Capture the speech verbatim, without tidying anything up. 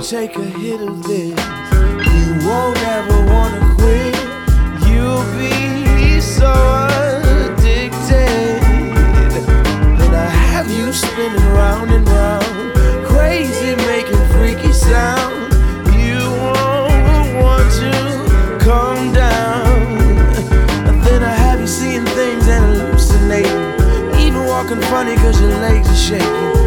take a hit of this, you won't ever wanna quit. You'll be so addicted that I have you spinning round and round, crazy, making freaky sound. You won't want to calm down. And then I have you seeing things and hallucinating, even walking funny cause your legs are shaking.